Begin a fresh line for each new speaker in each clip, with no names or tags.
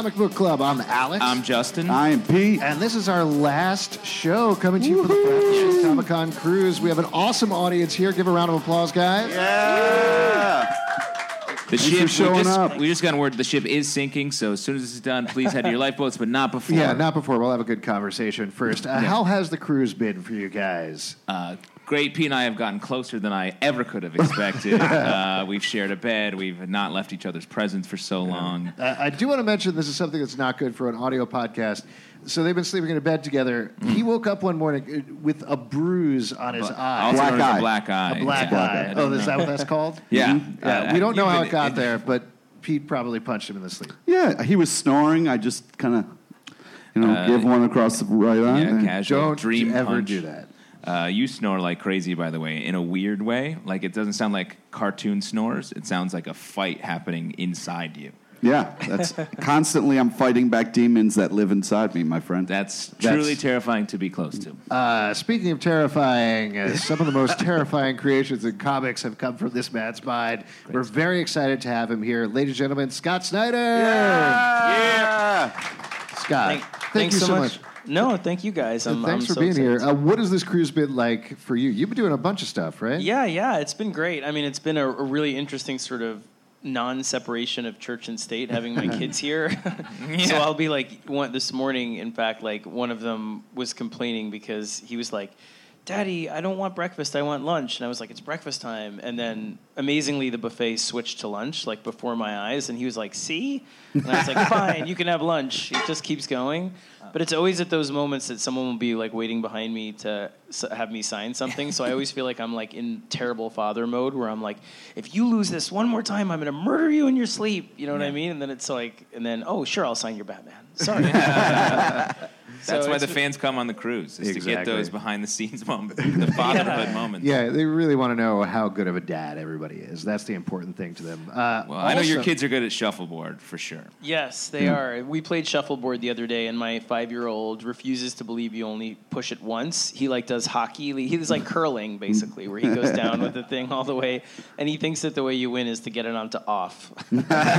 Comic Book Club. I'm Alex.
I'm Justin.
I'm Pete.
And this is our last show coming to you for the Practice Comic-Con cruise. We have an awesome audience here. Give a round of applause, guys.
Yeah.
The ship,
showing up.
we just got word the ship is sinking, so as soon as this is done, please head to your lifeboats, but not before.
Yeah, not before. We'll have a good conversation first. How has the cruise been for you guys?
Great. Pete and I have gotten closer than I ever could have expected. We've shared a bed. We've not left each other's presence for so long.
I do want to mention this is something that's not good for an audio podcast. So they've been sleeping in a bed together. He woke up one morning with a bruise on his eye.
Also known as
eye.
a black eye.
A black eye. Oh, is that what that's called?
Yeah.
We don't know how it got there, but Pete probably punched him in the sleep.
Yeah, he was snoring. I just kind of, gave one across the right eye.
Yeah, casual
Don't
dream
ever
punch.
do that.
You snore like crazy, by the way, in a weird way. Like, it doesn't sound like cartoon snores. It sounds like a fight happening inside you.
Yeah, that's constantly I'm fighting back demons that live inside me, my friend.
That's truly terrifying to be close to.
Speaking of terrifying, some of the most terrifying creations in comics have come from this man's mind. We're very excited to have him here. Ladies and gentlemen, Scott Snyder.
Yeah.
Scott, thank you so much.
No, thank you guys.
Thanks for
so
being
excited.
here. What has this cruise been like for you? You've been doing a bunch of stuff, right?
Yeah, it's been great. I mean, it's been a really interesting sort of non-separation of church and state, having my kids here. So I'll be like, this morning, in fact, like one of them was complaining because he was like, Daddy, I don't want breakfast, I want lunch. And I was like, it's breakfast time. And then, amazingly, the buffet switched to lunch, like before my eyes. And he was like, see? And I was like, fine, you can have lunch. It just keeps going. But it's always at those moments that someone will be like waiting behind me to have me sign something. So I always feel like I'm like in terrible father mode where I'm like, if you lose this one more time, I'm going to murder you in your sleep. You know what I mean? And then it's like, oh, sure, I'll sign your Batman. Sorry.
That's why the fans come on the cruise, is to get those behind-the-scenes moments, the fatherhood moments.
Yeah, they really want to know how good of a dad everybody is. That's the important thing to them.
Well, I know your kids are good at shuffleboard, for sure.
Yes, they are. We played shuffleboard the other day, and my 5-year-old refuses to believe you only push it once. He does hockey. He does like curling, basically, where he goes down with the thing all the way, and he thinks that the way you win is to get it onto off. So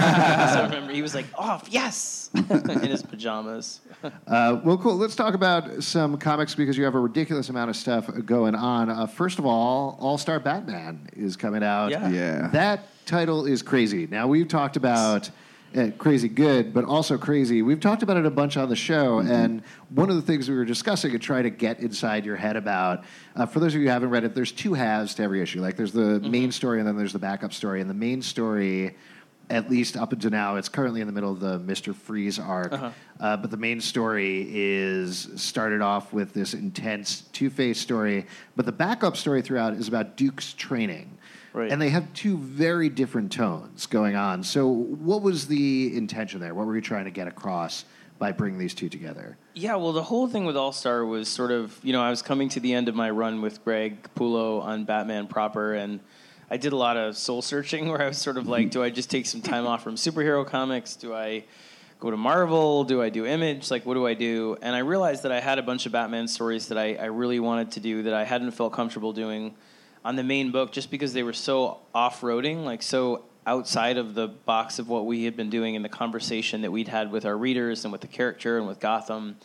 I remember he was like, off, yes, in his pajamas.
Well, cool. Let's talk about some comics because you have a ridiculous amount of stuff going on. First of all-Star Batman is coming out.
Yeah.
That title is crazy. Now, we've talked about crazy good, but also crazy. We've talked about it a bunch on the show, and one of the things we were discussing and trying to get inside your head about, for those of you who haven't read it, there's two halves to every issue. Like, there's the main story, and then there's the backup story. And the main story, at least up until now, it's currently in the middle of the Mr. Freeze arc. But the main story is started off with this intense Two-Face story. But the backup story throughout is about Duke's training.
Right.
And they have two very different tones going on. So what was the intention there? What were you trying to get across by bringing these two together?
Yeah, well, the whole thing with All-Star was sort of, I was coming to the end of my run with Greg Capullo on Batman proper, and I did a lot of soul searching where I was sort of like, do I just take some time off from superhero comics? Do I go to Marvel? Do I do Image? Like, what do I do? And I realized that I had a bunch of Batman stories that I really wanted to do that I hadn't felt comfortable doing on the main book just because they were so off-roading, like so outside of the box of what we had been doing in the conversation that we'd had with our readers and with the character and with Gotham.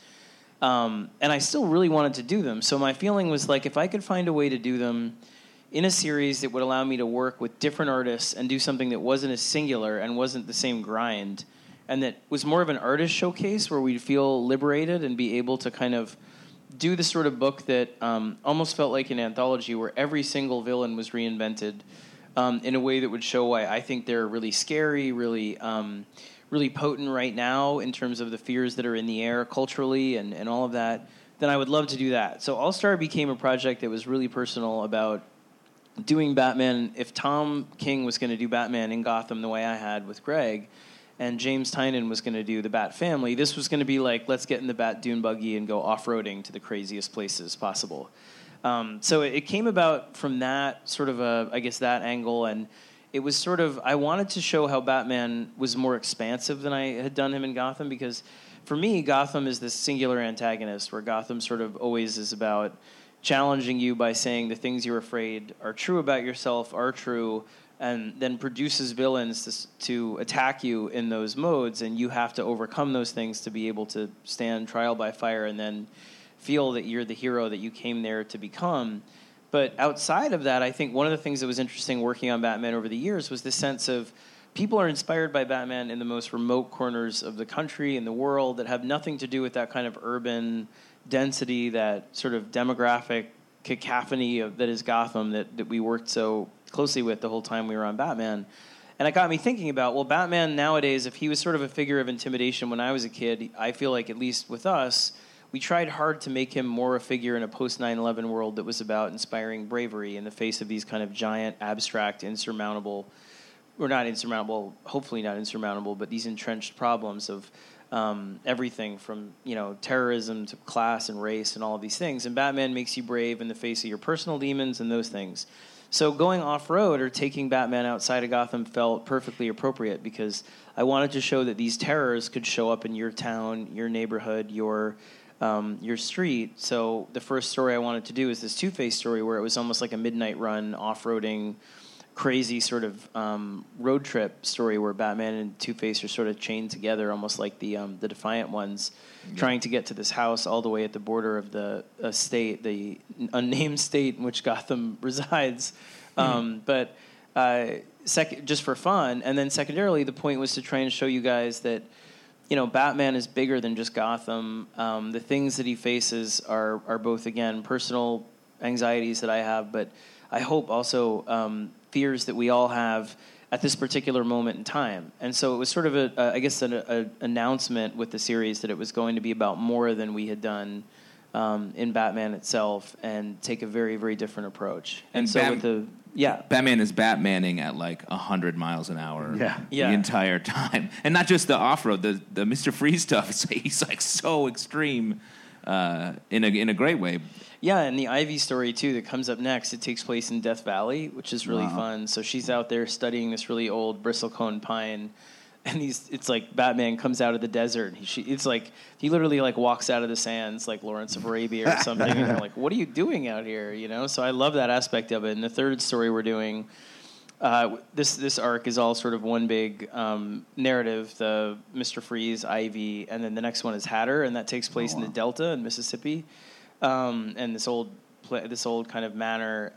And I still really wanted to do them. So my feeling was like, if I could find a way to do them in a series that would allow me to work with different artists and do something that wasn't as singular and wasn't the same grind, and that was more of an artist showcase where we'd feel liberated and be able to kind of do the sort of book that almost felt like an anthology where every single villain was reinvented in a way that would show why I think they're really scary, really potent right now in terms of the fears that are in the air culturally and all of that, then I would love to do that. So All-Star became a project that was really personal about doing Batman. If Tom King was going to do Batman in Gotham the way I had with Greg, and James Tynion was going to do the Bat Family, this was going to be like, let's get in the Bat Dune buggy and go off-roading to the craziest places possible. So it came about from that sort of that angle, and it was sort of, I wanted to show how Batman was more expansive than I had done him in Gotham, because for me, Gotham is this singular antagonist where Gotham sort of always is about challenging you by saying the things you're afraid are true about yourself are true, and then produces villains to attack you in those modes, and you have to overcome those things to be able to stand trial by fire and then feel that you're the hero that you came there to become. But outside of that, I think one of the things that was interesting working on Batman over the years was the sense of people are inspired by Batman in the most remote corners of the country and the world that have nothing to do with that kind of urban density, that sort of demographic cacophony that is Gotham that we worked so closely with the whole time we were on Batman. And it got me thinking about, well, Batman nowadays, if he was sort of a figure of intimidation when I was a kid, I feel like at least with us, we tried hard to make him more a figure in a post-9/11 world that was about inspiring bravery in the face of these kind of giant, abstract, insurmountable, or not insurmountable, hopefully not insurmountable, but these entrenched problems of everything from, terrorism to class and race and all of these things. And Batman makes you brave in the face of your personal demons and those things. So going off-road or taking Batman outside of Gotham felt perfectly appropriate because I wanted to show that these terrors could show up in your town, your neighborhood, your street. So the first story I wanted to do is this Two-Face story where it was almost like a midnight run, off-roading, crazy sort of road trip story where Batman and Two-Face are sort of chained together, almost like the Defiant Ones, trying to get to this house all the way at the border of the state, the unnamed state in which Gotham resides. But just for fun, and then secondarily, the point was to try and show you guys that Batman is bigger than just Gotham. The things that he faces are both, again, personal anxieties that I have, but I hope also fears that we all have at this particular moment in time. And so it was sort of an announcement with the series that it was going to be about more than we had done in Batman itself and take a very, very different approach. And so Batman is
Batmaning at like 100 miles an hour the
Yeah.
entire time. And not just the off-road, the Mr. Freeze stuff. He's like so extreme in a great way.
Yeah, and the Ivy story, too, that comes up next, it takes place in Death Valley, which is really fun. So she's out there studying this really old bristlecone pine, and it's like Batman comes out of the desert. It's like he literally like walks out of the sands like Lawrence of Arabia or something, and they're like, what are you doing out here? So I love that aspect of it. And the third story we're doing, this arc is all sort of one big narrative, the Mr. Freeze, Ivy, and then the next one is Hatter, and that takes place in the Delta in Mississippi. And this old kind of manor,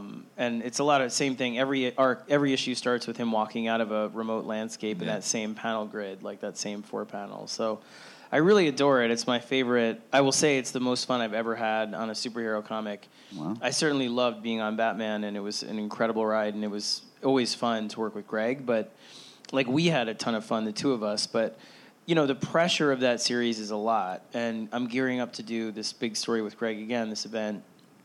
and it's a lot of same thing. Every issue starts with him walking out of a remote landscape in that same panel grid, like that same 4 panels. So I really adore it. It's my favorite. I will say it's the most fun I've ever had on a superhero comic. Wow. I certainly loved being on Batman, and it was an incredible ride, and it was always fun to work with Greg. But like we had a ton of fun, the two of us, but. The pressure of that series is a lot, and I'm gearing up to do this big story with Greg again, this event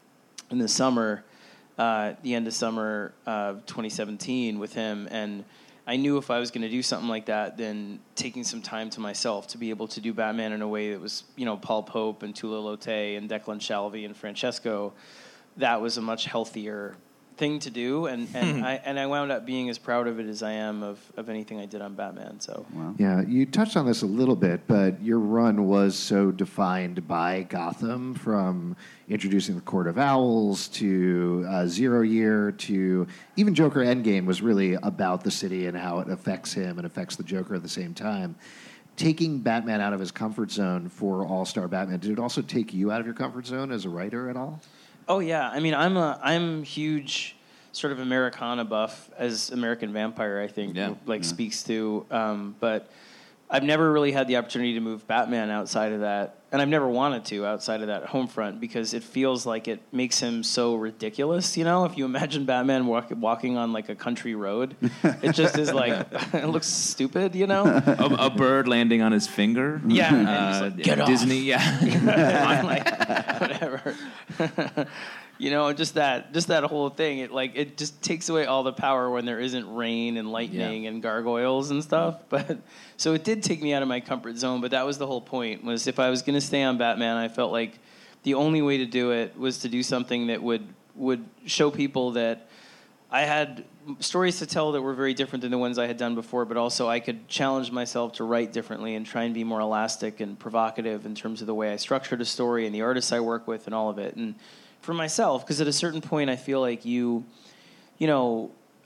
in the summer, the end of summer of 2017 with him, and I knew if I was going to do something like that, then taking some time to myself to be able to do Batman in a way that was, Paul Pope and Tula Lotay and Declan Shalvey and Francesco, that was a much healthier thing to do, and I wound up being as proud of it as I am of anything I did on Batman. So
yeah, you touched on this a little bit, but your run was so defined by Gotham, from introducing the Court of Owls to Zero Year to even Joker Endgame was really about the city and how it affects him and affects the Joker at the same time. Taking Batman out of his comfort zone for All-Star Batman, did it also take you out of your comfort zone as a writer at all?
Oh yeah, I mean I'm huge sort of Americana buff, as American Vampire I think speaks to, but I've never really had the opportunity to move Batman outside of that, and I've never wanted to outside of that home front because it feels like it makes him so ridiculous. If you imagine Batman walking on like a country road, it just is like it looks stupid.
A bird landing on his finger.
Yeah, like, get off.
Disney. Yeah,
I'm like, whatever. Just that whole thing. It just takes away all the power when there isn't rain and lightning and gargoyles and stuff. But so it did take me out of my comfort zone. But that was the whole point. Was if I was going to stay on Batman, I felt like the only way to do it was to do something that would show people that I had stories to tell that were very different than the ones I had done before. But also I could challenge myself to write differently and try and be more elastic and provocative in terms of the way I structured a story and the artists I work with and all of it. And for myself, because at a certain point I feel like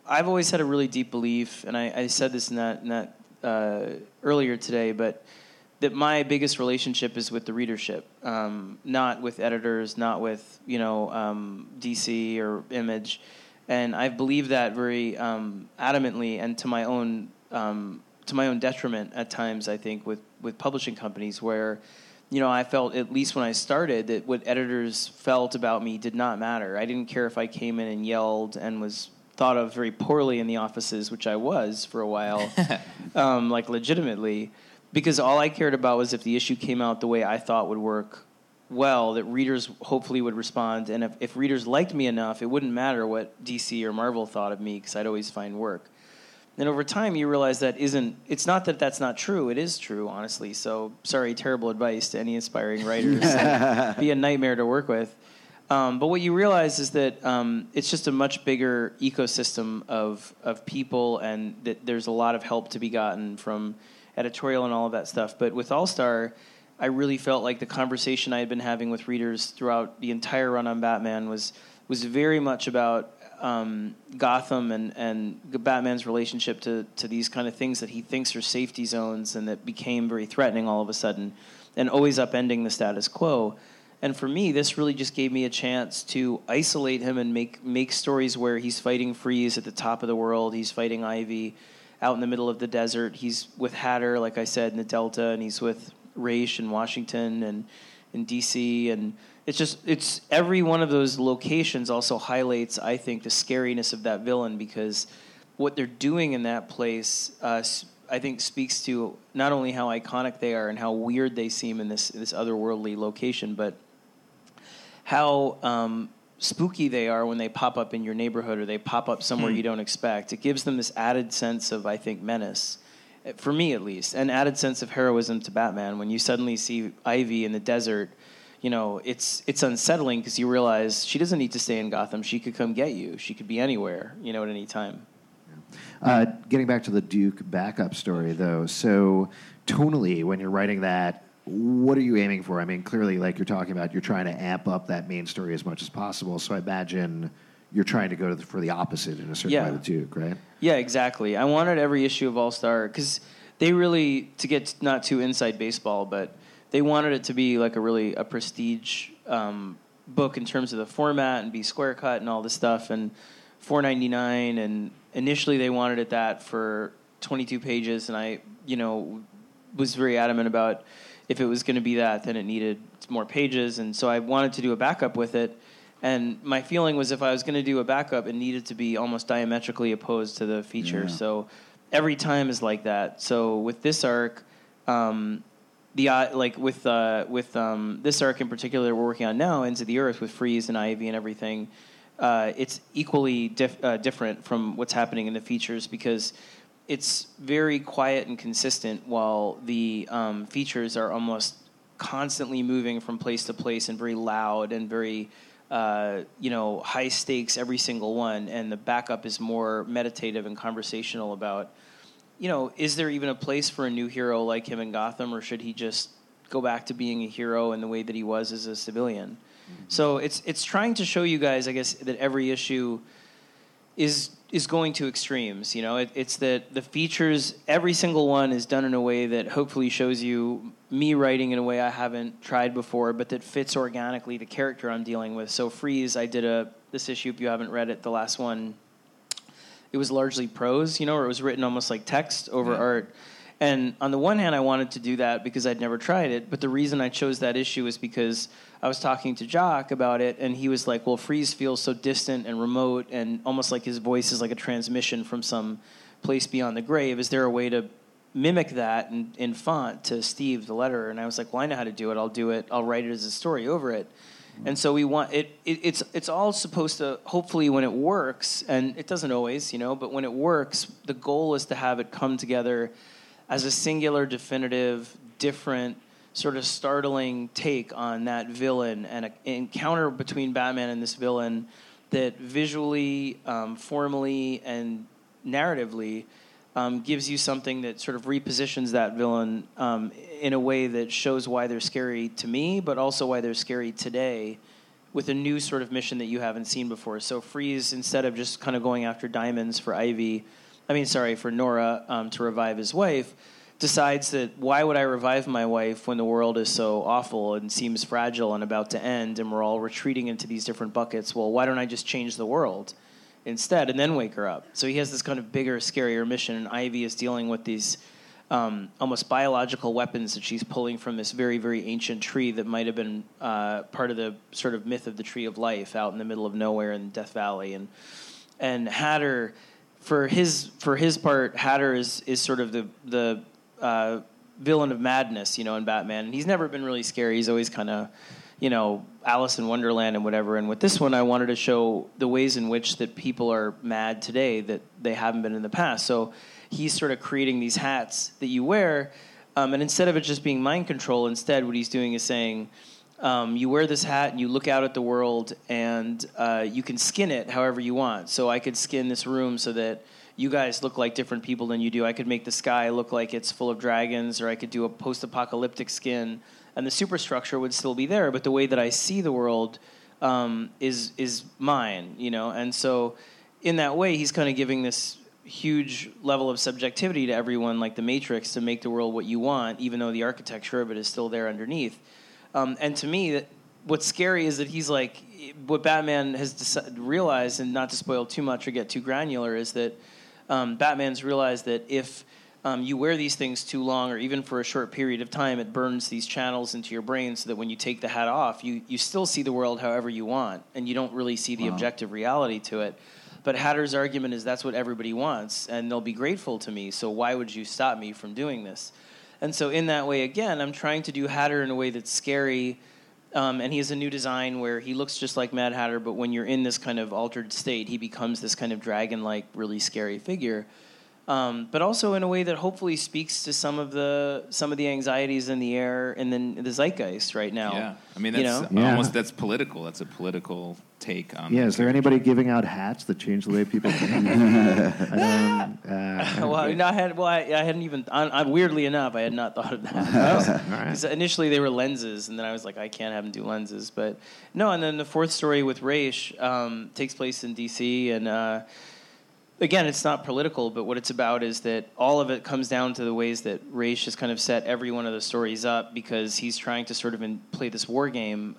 I've always had a really deep belief, and I said this in that earlier today, but that my biggest relationship is with the readership, not with editors, not with DC or Image, and I've believed that very adamantly, and to my own detriment at times. I think with publishing companies where, I felt, at least when I started, that what editors felt about me did not matter. I didn't care if I came in and yelled and was thought of very poorly in the offices, which I was for a while, like legitimately, because all I cared about was if the issue came out the way I thought would work well, that readers hopefully would respond, and if readers liked me enough, it wouldn't matter what DC or Marvel thought of me, because I'd always find work. And over time, you realize it's not that that's not true. It is true, honestly. So, sorry, terrible advice to any aspiring writers. Be a nightmare to work with. But what you realize is that it's just a much bigger ecosystem of people, and that there's a lot of help to be gotten from editorial and all of that stuff. But with All-Star, I really felt like the conversation I had been having with readers throughout the entire run on Batman was very much about Gotham and Batman's relationship to these kind of things that he thinks are safety zones and that became very threatening all of a sudden, and always upending the status quo. And for me, this really just gave me a chance to isolate him and make stories where he's fighting Freeze at the top of the world, he's fighting Ivy out in the middle of the desert, he's with Hatter, like I said, in the Delta, and he's with Ra's in Washington and in DC, and it's every one of those locations also highlights, I think, the scariness of that villain, because what they're doing in that place, I think, speaks to not only how iconic they are and how weird they seem in this otherworldly location, but how spooky they are when they pop up in your neighborhood or they pop up somewhere you don't expect. It gives them this added sense of, I think, menace, for me at least, an added sense of heroism to Batman. When you suddenly see Ivy in the desert, it's unsettling, because you realize she doesn't need to stay in Gotham. She could come get you. She could be anywhere, at any time.
Getting back to the Duke backup story, though, so tonally, when you're writing that, what are you aiming for? I mean, clearly, like you're talking about, you're trying to amp up that main story as much as possible, so I imagine you're trying to go for the opposite in a certain way with Duke, right?
Yeah, exactly. I wanted every issue of All-Star, because they really, to get not too inside baseball, but they wanted it to be like a prestige book in terms of the format and be square cut and all this stuff, and $4.99, and initially they wanted it that for 22 pages, and I, was very adamant about if it was going to be that, then it needed more pages, and so I wanted to do a backup with it, and my feeling was if I was going to do a backup, it needed to be almost diametrically opposed to the feature, so every time is like that. So with this arc, this arc in particular we're working on now, Into the Earth, with Freeze and Ivy and everything, it's equally different from what's happening in the features, because it's very quiet and consistent, while the features are almost constantly moving from place to place and very loud and very high stakes, every single one, and the backup is more meditative and conversational about, is there even a place for a new hero like him in Gotham, or should he just go back to being a hero in the way that he was as a civilian? Mm-hmm. So it's trying to show you guys, I guess, that every issue is going to extremes. It's that the features, every single one is done in a way that hopefully shows you me writing in a way I haven't tried before, but that fits organically the character I'm dealing with. So Freeze, I did this issue, if you haven't read it, the last one, it was largely prose, or it was written almost like text over art. And on the one hand, I wanted to do that because I'd never tried it, but the reason I chose that issue is because I was talking to Jock about it, and he was like, well, Freeze feels so distant and remote, and almost like his voice is like a transmission from some place beyond the grave. Is there a way to mimic that in font to Steve, the letterer? And I was like, well, I know how to do it. I'll do it. I'll write it as a story over it. And so we want it's all supposed to, hopefully when it works, and it doesn't always, but when it works, the goal is to have it come together as a singular, definitive, different, sort of startling take on that villain, and an encounter between Batman and this villain that visually, formally, and narratively gives you something that sort of repositions that villain in a way that shows why they're scary to me, but also why they're scary today with a new sort of mission that you haven't seen before. So Freeze, instead of just kind of going after diamonds for for Nora to revive his wife, decides that why would I revive my wife when the world is so awful and seems fragile and about to end and we're all retreating into these different buckets? Well, why don't I just change the world instead and then wake her up? So he has this kind of bigger, scarier mission, and Ivy is dealing with these almost biological weapons that she's pulling from this very, very ancient tree that might have been part of the sort of myth of the Tree of Life out in the middle of nowhere in Death Valley. And Hatter, for his part, Hatter is sort of the villain of madness, in Batman. And he's never been really scary. He's always kind of, Alice in Wonderland and whatever. And with this one, I wanted to show the ways in which that people are mad today that they haven't been in the past. So he's sort of creating these hats that you wear. And instead of it just being mind control, instead what he's doing is saying, you wear this hat and you look out at the world and you can skin it however you want. So I could skin this room so that you guys look like different people than you do. I could make the sky look like it's full of dragons, or I could do a post-apocalyptic skin, and the superstructure would still be there, but the way that I see the world is mine, And so in that way, he's kind of giving this huge level of subjectivity to everyone, like the Matrix, to make the world what you want, even though the architecture of it is still there underneath. And to me, what's scary is that he's like, what Batman has realized, and not to spoil too much or get too granular, is that Batman's realized that if you wear these things too long, or even for a short period of time, it burns these channels into your brain so that when you take the hat off, you still see the world however you want, and you don't really see the objective reality to it. But Hatter's argument is that's what everybody wants, and they'll be grateful to me, so why would you stop me from doing this? And so in that way, again, I'm trying to do Hatter in a way that's scary, and he has a new design where he looks just like Mad Hatter, but when you're in this kind of altered state, he becomes this kind of dragon-like, really scary figure. But also in a way that hopefully speaks to some of the anxieties in the air and then the zeitgeist right now.
Yeah, I mean that's that's political. That's a political take on.
Yeah, is there anybody giving out hats that change the way people think?
I hadn't even. Weirdly enough, I had not thought of that. Because initially they were lenses, and then I was like, I can't have them do lenses. But no, and then the fourth story with Raish takes place in D.C. and. Again, it's not political, but what it's about is that all of it comes down to the ways that Raish has kind of set every one of the stories up, because he's trying to sort of play this war game,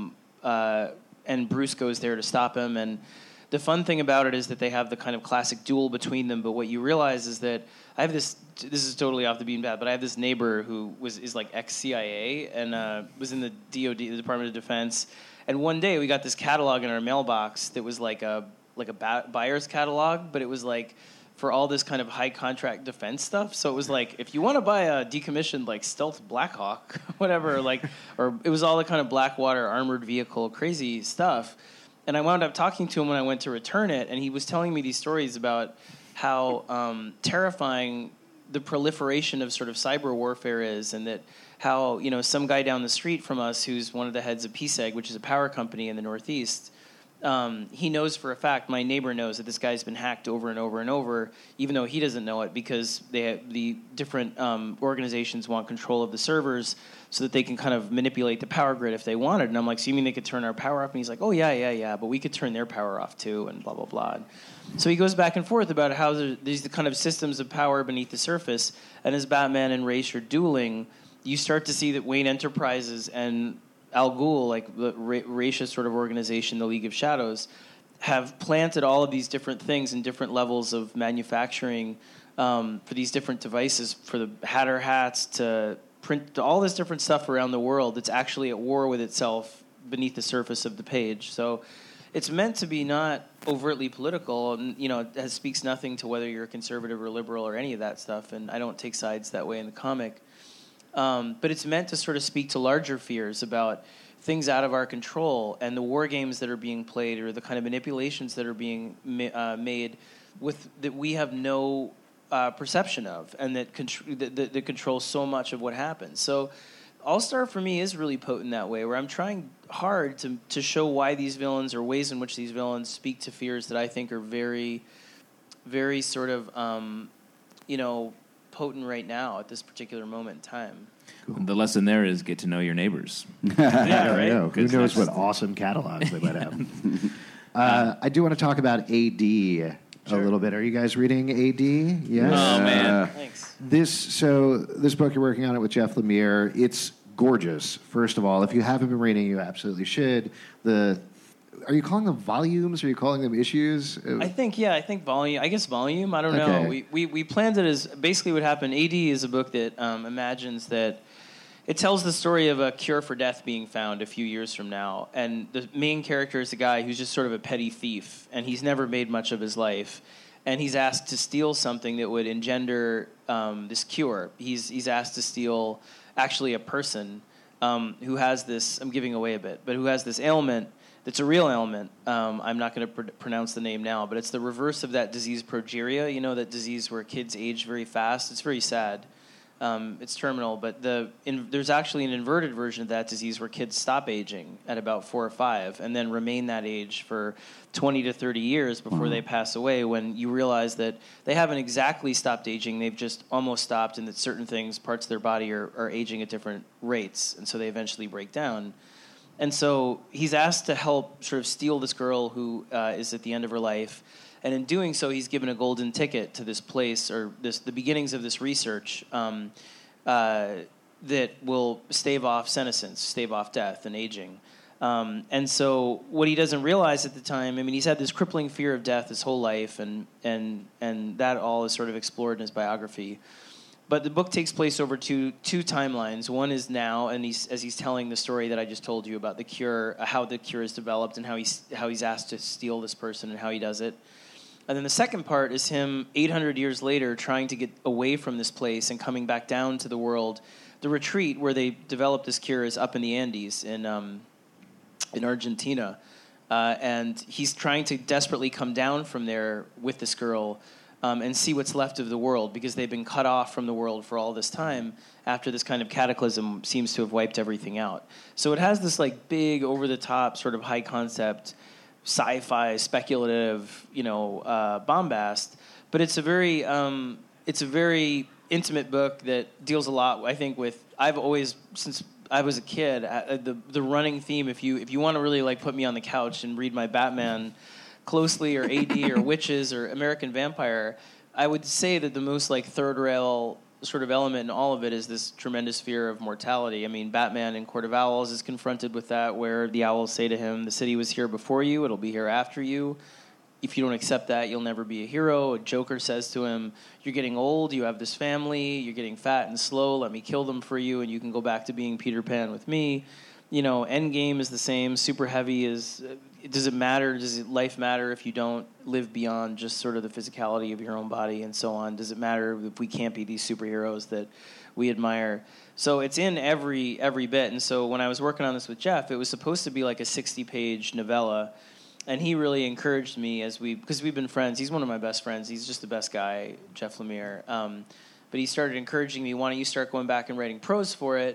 and Bruce goes there to stop him. And the fun thing about it is that they have the kind of classic duel between them, but what you realize is that I have this is totally off the beaten path, but I have this neighbor who is like ex-CIA and was in the DOD, the Department of Defense, and one day we got this catalog in our mailbox that was like a buyer's catalog, but it was like for all this kind of high contract defense stuff. So it was like, if you want to buy a decommissioned like stealth Blackhawk, whatever, or it was all the kind of Blackwater armored vehicle crazy stuff. And I wound up talking to him when I went to return it, and he was telling me these stories about how terrifying the proliferation of sort of cyber warfare is, and that how, some guy down the street from us who's one of the heads of PSEG, which is a power company in the Northeast, he knows for a fact, my neighbor knows, that this guy's been hacked over and over and over, even though he doesn't know it, because the different organizations want control of the servers so that they can kind of manipulate the power grid if they wanted. And I'm like, so you mean they could turn our power off? And he's like, oh, yeah, but we could turn their power off too, and blah, blah, blah. So he goes back and forth about how there's the kind of systems of power beneath the surface, and as Batman and Raish are dueling, you start to see that Wayne Enterprises and Al Ghul, like the Raish's sort of organization, the League of Shadows, have planted all of these different things in different levels of manufacturing for these different devices, for the Hatter hats to print to all this different stuff around the world that's actually at war with itself beneath the surface of the page. So it's meant to be not overtly political, and it speaks nothing to whether you're a conservative or liberal or any of that stuff, and I don't take sides that way in the comic. But it's meant to sort of speak to larger fears about things out of our control and the war games that are being played, or the kind of manipulations that are being made that we have no perception of, and that control so much of what happens. So All-Star for me is really potent that way, where I'm trying hard to show why these villains, or ways in which these villains speak to fears that I think are very, very sort of, potent right now at this particular moment in time.
The lesson there is get to know your neighbors.
Yeah, right.
Who knows what awesome catalogs they might have. I do want to talk about AD a little bit. Are you guys reading AD? Yes.
Oh, man.
Thanks.
This book you're working on it with Jeff Lemire. It's gorgeous. First of all, if you haven't been reading, you absolutely should. Are you calling them volumes? Are you calling them issues?
I think volume. I guess volume. I don't know.
Okay.
We planned it as basically what happened. AD is a book that imagines that it tells the story of a cure for death being found a few years from now, and the main character is a guy who's just sort of a petty thief, and he's never made much of his life, and he's asked to steal something that would engender this cure. He's asked to steal actually a person who has this. I'm giving away a bit, but who has this ailment. It's a real ailment. I'm not going to pronounce the name now, but it's the reverse of that disease, progeria. You know, that disease where kids age very fast. It's very sad. It's terminal, but there's actually an inverted version of that disease where kids stop aging at about 4 or 5 and then remain that age for 20 to 30 years before they pass away, when you realize that they haven't exactly stopped aging, they've just almost stopped, and that certain things, parts of their body are aging at different rates, and so they eventually break down. And so he's asked to help sort of steal this girl who is at the end of her life. And in doing so, he's given a golden ticket to this place, or the beginnings of this research that will stave off senescence, stave off death and aging. And so what he doesn't realize at the time, I mean, he's had this crippling fear of death his whole life, and that all is sort of explored in his biography. But the book takes place over two timelines. One is now, and as he's telling the story that I just told you about the cure, how the cure is developed, and how he's asked to steal this person and how he does it. And then the second part is him 800 years later trying to get away from this place and coming back down to the world. The retreat where they developed this cure is up in the Andes in Argentina. And he's trying to desperately come down from there with this girl and see what's left of the world, because they've been cut off from the world for all this time after this kind of cataclysm seems to have wiped everything out. So it has this like big, over-the-top, sort of high-concept, sci-fi, speculative, bombast. But it's a very intimate book that deals a lot, I think, with. I've always, since I was a kid, the running theme. If you want to really like put me on the couch and read my Batman closely, or AD, or Witches, or American Vampire, I would say that the most like third rail sort of element in all of it is this tremendous fear of mortality. I mean, Batman in Court of Owls is confronted with that, where the owls say to him, "The city was here before you; it'll be here after you. If you don't accept that, you'll never be a hero." Joker says to him, "You're getting old. You have this family. You're getting fat and slow. Let me kill them for you, and you can go back to being Peter Pan with me." Endgame is the same. Super Heavy is. Does it matter? Does life matter if you don't live beyond just sort of the physicality of your own body and so on? Does it matter if we can't be these superheroes that we admire? So it's in every bit. And so when I was working on this with Jeff, it was supposed to be like a 60-page novella. And he really encouraged me because we've been friends. He's one of my best friends. He's just the best guy, Jeff Lemire. But he started encouraging me, why don't you start going back and writing prose for it?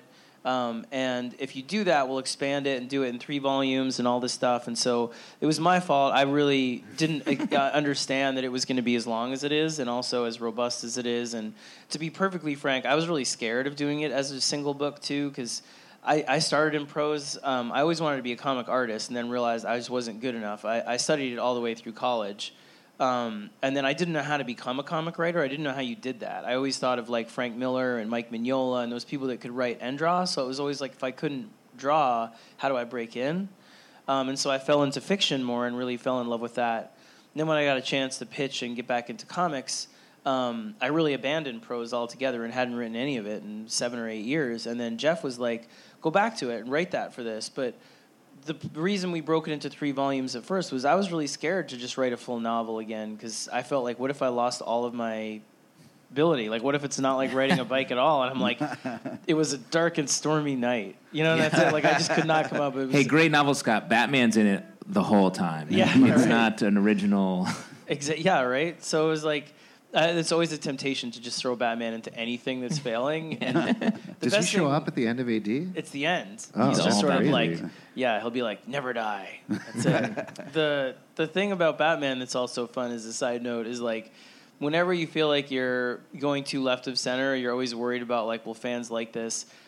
And if you do that, we'll expand it and do it in 3 volumes and all this stuff. And so it was my fault. I really didn't understand that it was going to be as long as it is, and also as robust as it is. And to be perfectly frank, I was really scared of doing it as a single book too, because I started in prose. I always wanted to be a comic artist, and then realized I just wasn't good enough. I studied it all the way through college. And then I didn't know how to become a comic writer. I didn't know how you did that. I always thought of like Frank Miller and Mike Mignola and those people that could write and draw. So it was always like, if I couldn't draw, how do I break in? And so I fell into fiction more and really fell in love with that. And then when I got a chance to pitch and get back into comics, I really abandoned prose altogether and hadn't written any of it in 7 or 8 years. And then Jeff was like, go back to it and write that for this. But the reason we broke it into 3 volumes at first was I was really scared to just write a full novel again, because I felt like, what if I lost all of my ability? Like, what if it's not like riding a bike at all? And I'm like, it was a dark and stormy night. That's it. Like, I just could not come up with it.
Hey, great novel, Scott. Batman's in it the whole time.
Yeah,
it's
right.
not an original.
Yeah, right? So it was like, it's always a temptation to just throw Batman into anything that's failing. And
Does he show up at the end of AD?
It's the end.
Oh,
he's just sort of
really?
like, he'll be like, never die. That's it. The thing about Batman that's also fun, as a side note, is like, whenever you feel like you're going too left of center, you're always worried about like, will fans like this?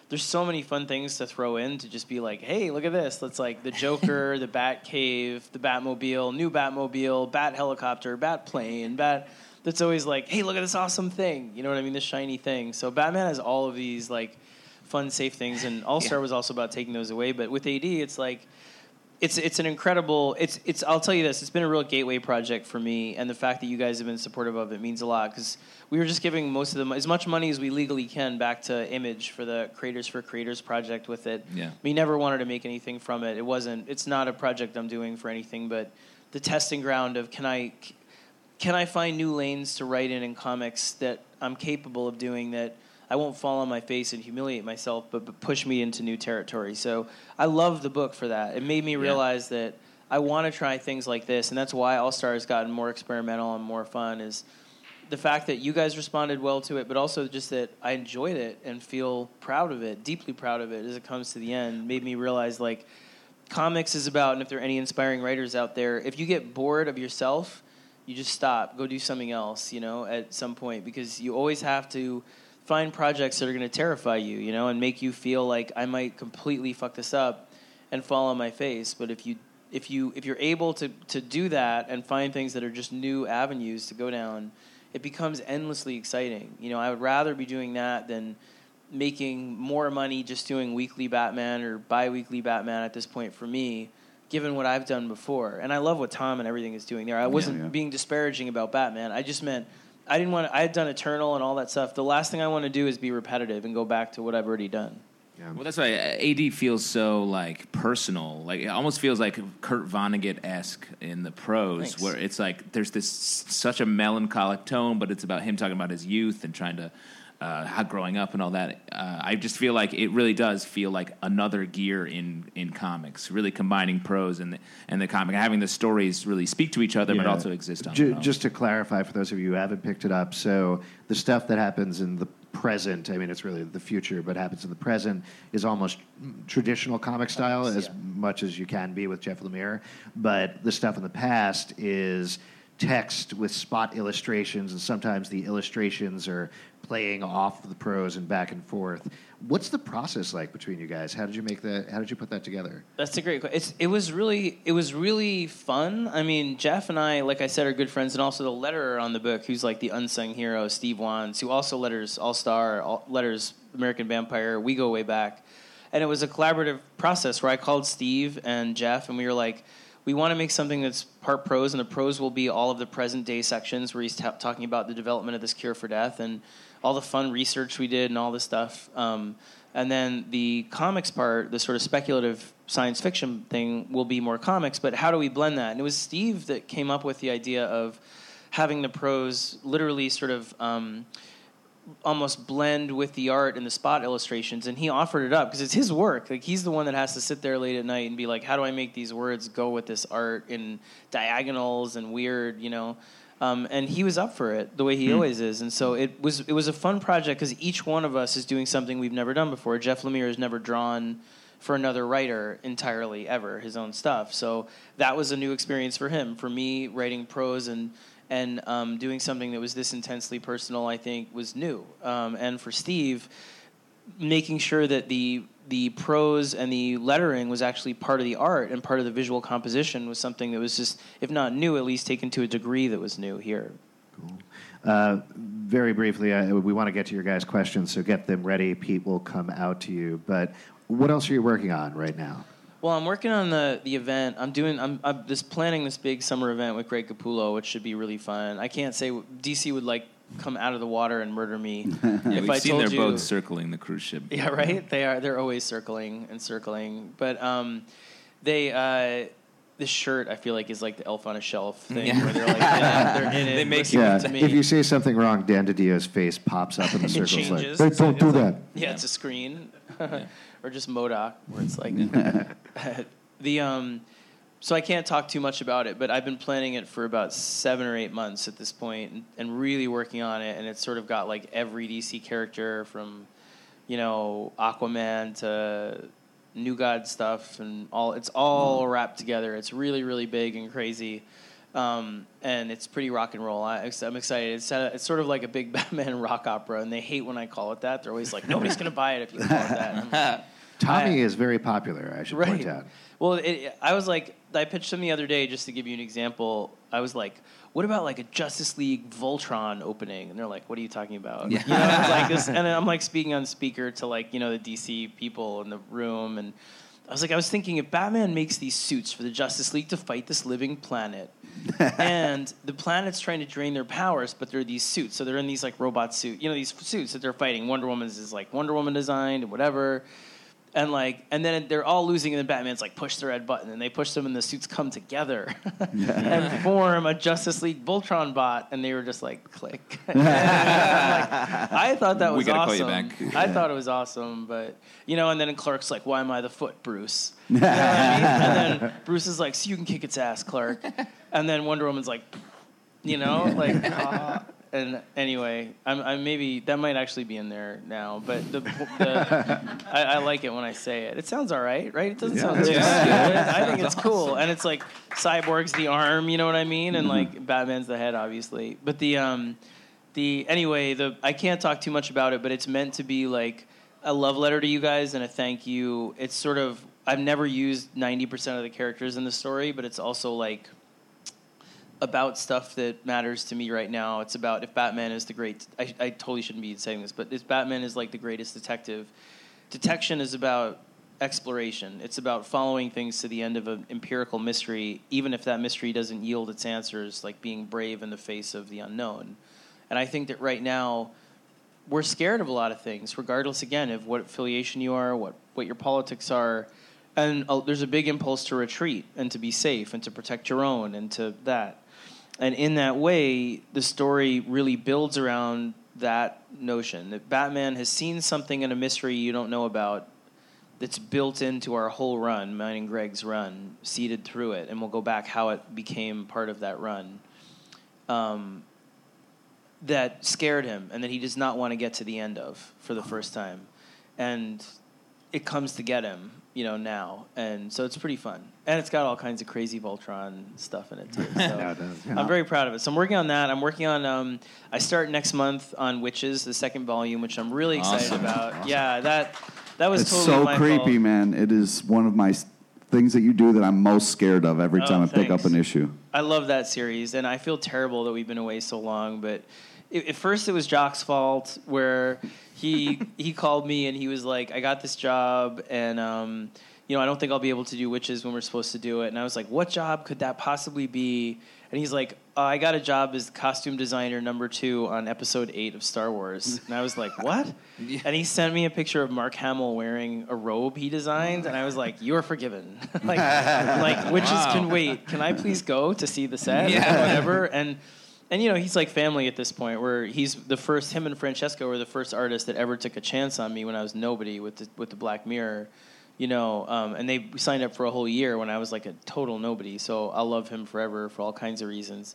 there's so many fun things to throw in to just be like, hey, look at this. Let's like the Joker, the Bat Cave, the Batmobile, new Batmobile, Bat Helicopter, Bat Plane, Bat. That's always like, hey, look at this awesome thing. You know what I mean? This shiny thing. So Batman has all of these like fun, safe things, and All Star was also about taking those away. But with AD, it's like. It's an incredible. It's. I'll tell you this. It's been a real gateway project for me, and the fact that you guys have been supportive of it means a lot. Because we were just giving most of them as much money as we legally can back to Image for the Creators for Creators project with it.
Yeah.
We never wanted to make anything from it. It wasn't. It's not a project I'm doing for anything, but the testing ground of can I find new lanes to write in comics that I'm capable of doing that. I won't fall on my face and humiliate myself, but push me into new territory. So I love the book for that. It made me realize that I want to try things like this, and that's why All-Star has gotten more experimental and more fun, is the fact that you guys responded well to it, but also just that I enjoyed it and feel proud of it, deeply proud of it as it comes to the end, made me realize, like, comics is about, and if there are any inspiring writers out there, if you get bored of yourself, you just stop, go do something else, at some point, because you always have to find projects that are going to terrify you, and make you feel like I might completely fuck this up and fall on my face. But if you're able to do that and find things that are just new avenues to go down, it becomes endlessly exciting. I would rather be doing that than making more money just doing weekly Batman or bi-weekly Batman at this point for me, given what I've done before. And I love what Tom and everything is doing there. I wasn't being disparaging about Batman. I just meant I had done Eternal and all that stuff. The last thing I want to do is be repetitive and go back to what I've already done.
Yeah. Well, that's why AD feels so like personal. Like it almost feels like Kurt Vonnegut-esque in the prose,
Thanks.
where it's like there's this such a melancholic tone, but it's about him talking about his youth and trying to how growing up and all that. I just feel like it really does feel like another gear in comics, really combining prose and the comic, having the stories really speak to each other, but also exist on their own.
Just to clarify for those of you who haven't picked it up, so the stuff that happens in the present, I mean, it's really the future, but happens in the present, is almost traditional comic style as much as you can be with Jeff Lemire. But the stuff in the past is text with spot illustrations, and sometimes the illustrations are playing off the prose and back and forth. What's the process like between you guys? How did you make that? How did you put that together?
That's a great question. It was really fun. I mean, Jeff and I, like I said, are good friends, and also the letterer on the book, who's like the unsung hero, Steve Wands, who also letters All-Star, letters American Vampire. We go way back. And it was a collaborative process where I called Steve and Jeff, and we were like, we want to make something that's part prose, and the prose will be all of the present-day sections where he's talking about the development of this cure for death and all the fun research we did and all this stuff. And then the comics part, the sort of speculative science fiction thing, will be more comics, but how do we blend that? And it was Steve that came up with the idea of having the prose literally sort of almost blend with the art and the spot illustrations, and he offered it up because it's his work. Like, he's the one that has to sit there late at night and be like, how do I make these words go with this art in diagonals and weird, and he was up for it the way he always is. And so it was a fun project because each one of us is doing something we've never done before. Jeff Lemire has never drawn for another writer entirely ever, his own stuff. So that was a new experience for him. For me, writing prose and doing something that was this intensely personal, I think, was new. And for Steve, making sure that the prose and the lettering was actually part of the art and part of the visual composition was something that was just, if not new, at least taken to a degree that was new here.
Cool. Very briefly, we want to get to your guys' questions, so get them ready. Pete will come out to you. But what else are you working on right now?
Well, I'm working on the event. I'm just planning this big summer event with Greg Capullo, which should be really fun. I can't say DC would like come out of the water and murder me.
We've seen their boats circling the cruise ship.
Yeah, right. They're always circling and circling. But this shirt I feel like is like the Elf on a Shelf thing where they're like they're in it. They make
it to me. If you say something wrong, Dan DiDio's face pops up in the circles.
Changes.
Like, don't do that.
Yeah, it's a screen. Or just MODOK, where it's like so I can't talk too much about it, but I've been planning it for about 7 or 8 months at this point, and really working on it. And it's sort of got like every DC character from, Aquaman to New God stuff, and it's all wrapped together. It's really, really big and crazy. and it's pretty rock and roll. I'm excited. It's sort of like a big Batman rock opera, and they hate when I call it that. They're always like, nobody's going to buy it if you call it that. And I'm like,
Tommy is very popular, I should point out.
Well, I was like, I pitched him the other day just to give you an example. I was like, what about like a Justice League Voltron opening? And they're like, what are you talking about?
Yeah.
You know, like this, and I'm like speaking on speaker to like, the DC people in the room. And I was thinking if Batman makes these suits for the Justice League to fight this living planet, and the planet's trying to drain their powers, but they're these suits. So they're in these like robot suits, these suits that they're fighting. Wonder Woman's is like Wonder Woman designed and whatever. And then they're all losing, and then Batman's like, push the red button, and they push them, and the suits come together and form a Justice League Voltron bot, and they were just like, click. I thought that was
we gotta
awesome.
Call you back.
I thought it was awesome, but and then Clark's like, why am I the foot, Bruce? You know what I mean? And then Bruce is like, so you can kick its ass, Clark. And then Wonder Woman's like, And anyway, I'm maybe that might actually be in there now, but I like it when I say it. It sounds all right? It doesn't sound too good. I think it's cool, and it's like Cyborg's the arm, you know what I mean, and like Batman's the head, obviously. But I can't talk too much about it, but it's meant to be like a love letter to you guys and a thank you. It's sort of I've never used 90% of the characters in the story, but it's also like about stuff that matters to me right now. It's about if Batman is the great... I totally shouldn't be saying this, but if Batman is like the greatest detective, detection is about exploration. It's about following things to the end of an empirical mystery, even if that mystery doesn't yield its answers, like being brave in the face of the unknown. And I think that right now, we're scared of a lot of things, regardless, again, of what affiliation you are, what your politics are. And there's a big impulse to retreat and to be safe and to protect your own and to that. And in that way, the story really builds around that notion that Batman has seen something in a mystery you don't know about that's built into our whole run, mine and Greg's run, seeded through it. And we'll go back how it became part of that run. That scared him and that he does not want to get to the end of for the first time. And it comes to get him, now. And so it's pretty fun. And it's got all kinds of crazy Voltron stuff in it, too. So I'm very proud of it. So I'm working on that. I'm working on, I start next month on Witches, the second volume, which I'm really excited about. Awesome. Yeah, that was
it's
totally my
so creepy,
fault.
Man. It is one of my things that you do that I'm most scared of every time I pick up an issue.
I love that series, and I feel terrible that we've been away so long, but at first it was Jock's fault, where he called me and he was like, I got this job, and I don't think I'll be able to do Witches when we're supposed to do it. And I was like, what job could that possibly be? And he's like, I got a job as costume designer number 2 on episode 8 of Star Wars. And I was like, what? Yeah. And he sent me a picture of Mark Hamill wearing a robe he designed. And I was like, you're forgiven. like Witches can wait. Can I please go to see the set? Yeah. Or whatever. And he's like family at this point, where he's the first, him and Francesco were the first artists that ever took a chance on me when I was nobody with the Black Mirror. And they signed up for a whole year when I was like a total nobody. So I'll love him forever for all kinds of reasons.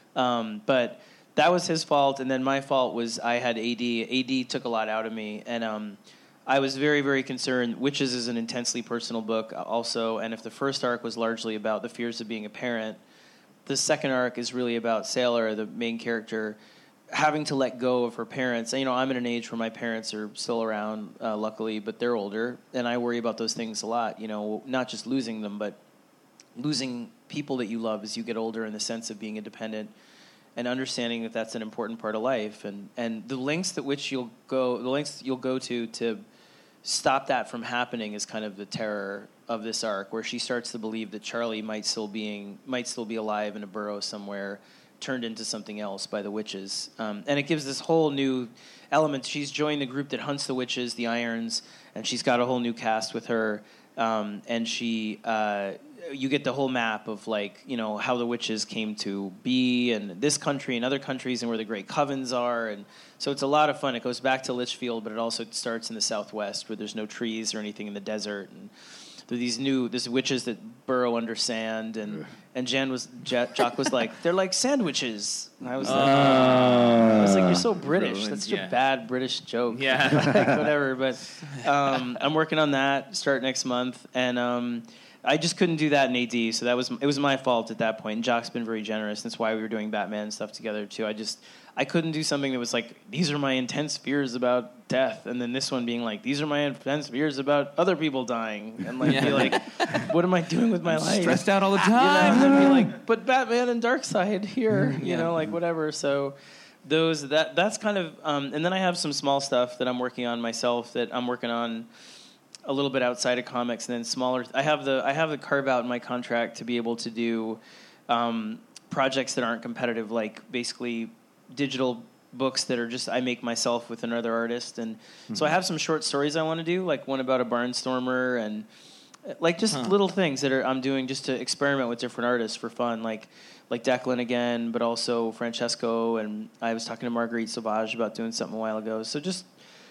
But that was his fault. And then my fault was I had AD. AD took a lot out of me. And I was very, very concerned. Witches is an intensely personal book also. And if the first arc was largely about the fears of being a parent, the second arc is really about Sailor, the main character, having to let go of her parents. And, I'm in an age where my parents are still around, luckily, but they're older, and I worry about those things a lot. Not just losing them, but losing people that you love as you get older, in the sense of being independent and understanding that that's an important part of life. And the lengths you'll go to stop that from happening is kind of the terror of this arc, where she starts to believe that Charlie might still be alive in a burrow somewhere, turned into something else by the witches. And it gives this whole new element. She's joined the group that hunts the witches, the Irons, and she's got a whole new cast with her. And she, you get the whole map of how the witches came to be in this country and other countries, and where the great covens are. And so it's a lot of fun. It goes back to Litchfield, but it also starts in the Southwest, where there's no trees or anything in the desert. And there are these witches that burrow under sand, and Jock was like, they're like sandwiches. And I was like, you're so British.
Ruined,
That's such a bad British joke. Yeah, whatever. But I'm working on that. Start next month, and I just couldn't do that in AD, so it was my fault at that point. And Jock's been very generous. That's why we were doing Batman stuff together too. I couldn't do something that was like, these are my intense fears about death, and then this one being like, these are my intense fears about other people dying, and like be like, what am I doing with my life?
Stressed out all the
You know,
time.
and then be like, but Batman and Darkseid here, you know, like whatever. So that's kind of, and then I have some small stuff that I'm working on myself that I'm working on a little bit outside of comics, and then smaller. I have the carve out in my contract to be able to do projects that aren't competitive, like basically digital books that are just I make myself with another artist, and so I have some short stories I want to do, like one about a barnstormer, and like just little things that I'm doing just to experiment with different artists for fun, like Declan again, but also Francesco, and I was talking to Marguerite Sauvage about doing something a while ago. So just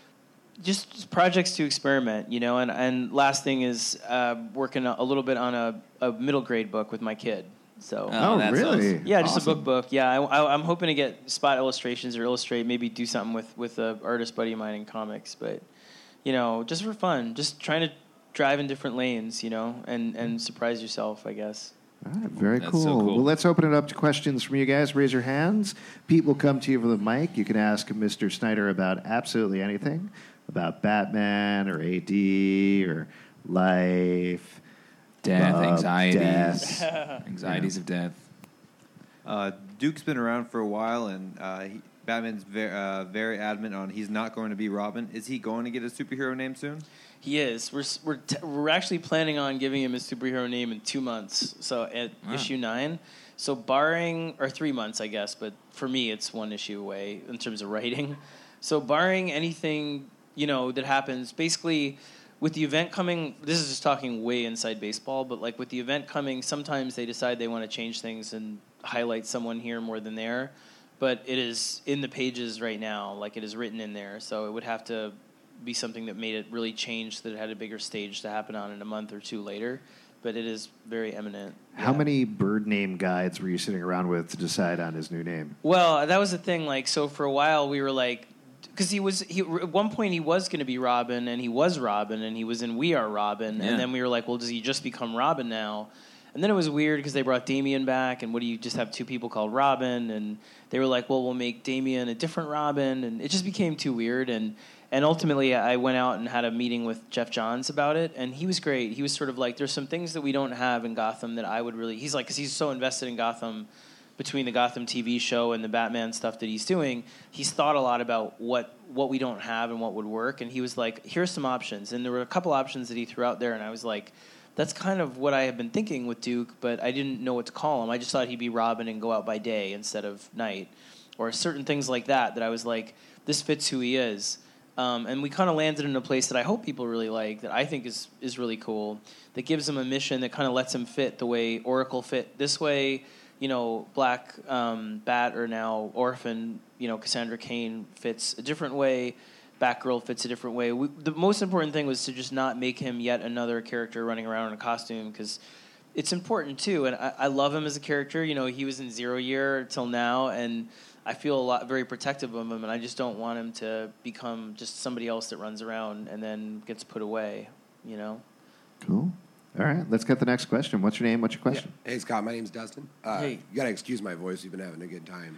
projects to experiment, you know. And last thing is working a little bit on a middle grade book with my kid. So
That's
really?
awesome.
yeah, just
Awesome.
a book. Yeah, I'm hoping to get spot illustrations or illustrate, maybe do something with an artist buddy of mine in comics. But you know, just for fun, just trying to drive in different lanes, you know, and surprise yourself, I guess.
All right, very
That's
cool.
so cool.
Well, let's open it up to questions from you guys. Raise your hands. Pete will come to you for the mic. You can ask Mr. Snyder about absolutely anything, about Batman or AD or life,
Death,
love,
anxieties,
death.
anxieties of death.
Duke's been around for a while, and Batman's very adamant on he's not going to be Robin. Is he going to get a superhero name soon?
He is. We're actually planning on giving him his superhero name in 2 months. So at issue 9. So barring, or 3 months, I guess, but for me it's one issue away in terms of writing. So barring anything, you know, that happens, basically with the event coming, this is just talking way inside baseball, but like with the event coming, sometimes they decide they want to change things and highlight someone here more than there. But it is in the pages right now, like it is written in there. So it would have to be something that made it really change, that it had a bigger stage to happen on in a month or two later. But it is very eminent.
How
Yeah.
many bird name guides were you sitting around with to decide on his new name?
Well, that was the thing. Like, so for a while we were like, because he at one point he was going to be Robin, and he was Robin, and he was in We Are Robin,
Yeah.
and then we were like, well, does he just become Robin now? And then it was weird because they brought Damian back, and what do you just have two people called Robin? And they were like, well, we'll make Damian a different Robin, and it just became too weird. And ultimately, I went out and had a meeting with Jeff Johns about it, and he was great. He was sort of like, there's some things that we don't have in Gotham that I would really. He's like, because he's so invested in Gotham, between the Gotham TV show and the Batman stuff that he's doing, he's thought a lot about what we don't have and what would work. And he was like, here's some options. And there were a couple options that he threw out there, and I was like, that's kind of what I have been thinking with Duke, but I didn't know what to call him. I just thought he'd be Robin and go out by day instead of night, or certain things like that I was like, this fits who he is. And we kind of landed in a place that I hope people really like, that I think is really cool, that gives him a mission that kind of lets him fit the way Oracle fit this way. You know, Black Bat, or now Orphan, you know, Cassandra Cain fits a different way. Batgirl fits a different way. The most important thing was to just not make him yet another character running around in a costume, because it's important too. And I love him as a character. You know, he was in Zero Year till now, and I feel very protective of him, and I just don't want him to become just somebody else that runs around and then gets put away, you know?
Cool. All right, let's get the next question. What's your name? What's your question?
Yeah. Hey, Scott, my name's Dustin.
Hey.
You got to excuse my voice. We've been having a good time.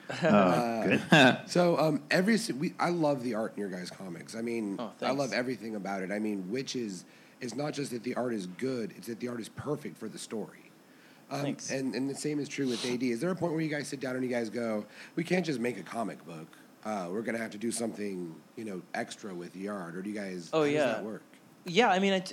Good.
So I love the art in your guys' comics. I mean,
Oh,
I
thanks.
love everything about it. I mean, it's not just that the art is good, it's that the art is perfect for the story.
Thanks.
And the same is true with AD. Is there a point where you guys sit down and you guys go, we can't just make a comic book. We're going to have to do something, you know, extra with the art. Or do you guys,
Oh,
how
yeah.
does that work?
Yeah, I mean,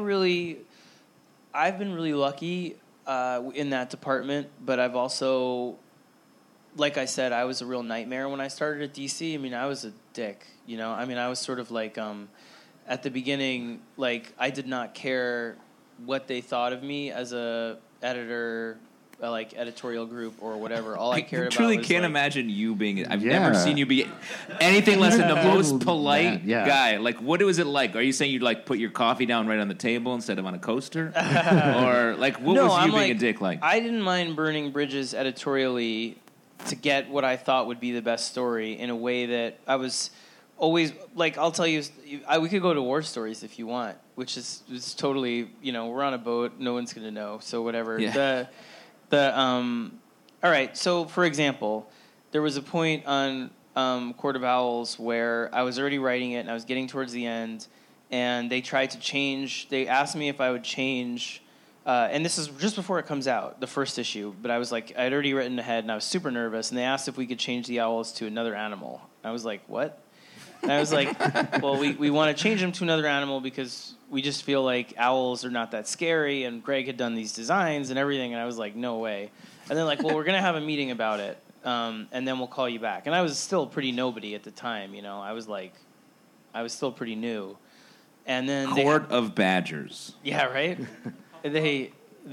I've been really lucky in that department, but I've also, like I said, I was a real nightmare when I started at DC. I mean, I was a dick, you know? I mean, I was sort of like, at the beginning, like, I did not care what they thought of me as a editor, like editorial group or whatever. All I cared about
truly
was
can't
like,
imagine you being. I've
Yeah.
never seen you be anything less than the most polite
Yeah.
guy. Like, what was it like? Are you saying you'd like put your coffee down right on the table instead of on a coaster, or like what was you
I'm
being
like,
a dick like?
I didn't mind burning bridges editorially to get what I thought would be the best story in a way that I was always like I'll tell you, we could go to war stories if you want, which is totally, we're on a boat, no one's gonna know, so whatever.
Yeah.
All right, so for example, there was a point on Court of Owls where I was already writing it and I was getting towards the end, and they tried to change. They asked me if I would change. And this is just before it comes out, the first issue. But I was like, I'd already written ahead, and I was super nervous. And they asked if we could change the owls to another animal. I was like, what? And I was like, well, we want to change them to another animal because we just feel like owls are not that scary. And Greg had done these designs and everything. And I was like, no way. And they're like, well, we're going to have a meeting about it, and then we'll call you back. And I was still pretty nobody at the time. I was still pretty new. And then
Court of Badgers.
Yeah, right? They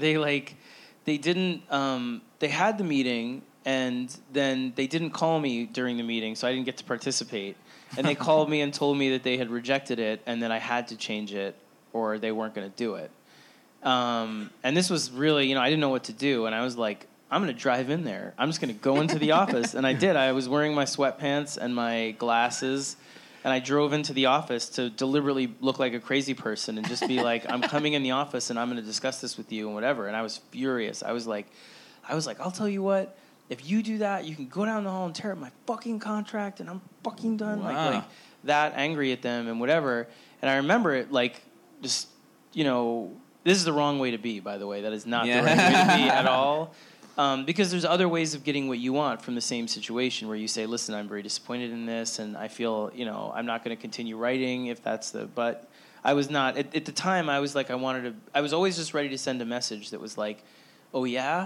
didn't they had the meeting, and then they didn't call me during the meeting, so I didn't get to participate. And they called me and told me that they had rejected it and that I had to change it or they weren't going to do it. And this was really, I didn't know what to do, and I was like, I'm going to drive in there. I'm just going to go into the office. And I did. I was wearing my sweatpants and my glasses, and I drove into the office to deliberately look like a crazy person and just be like, I'm coming in the office and I'm going to discuss this with you and whatever. And I was furious. I was like, I'll tell you what, if you do that, you can go down the hall and tear up my fucking contract and I'm fucking done.
Wow.
Like that angry at them and whatever. And I remember it just, this is the wrong way to be, by the way. That is not the right way to be at all. Because there's other ways of getting what you want from the same situation where you say, listen, I'm very disappointed in this, and I feel, I'm not going to continue writing if that's but I was not, at the time, I was like, I was always just ready to send a message that was like, oh yeah?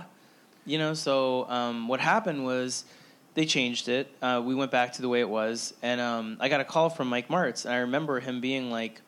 So what happened was they changed it. We went back to the way it was, and I got a call from Mike Martz, and I remember him being like,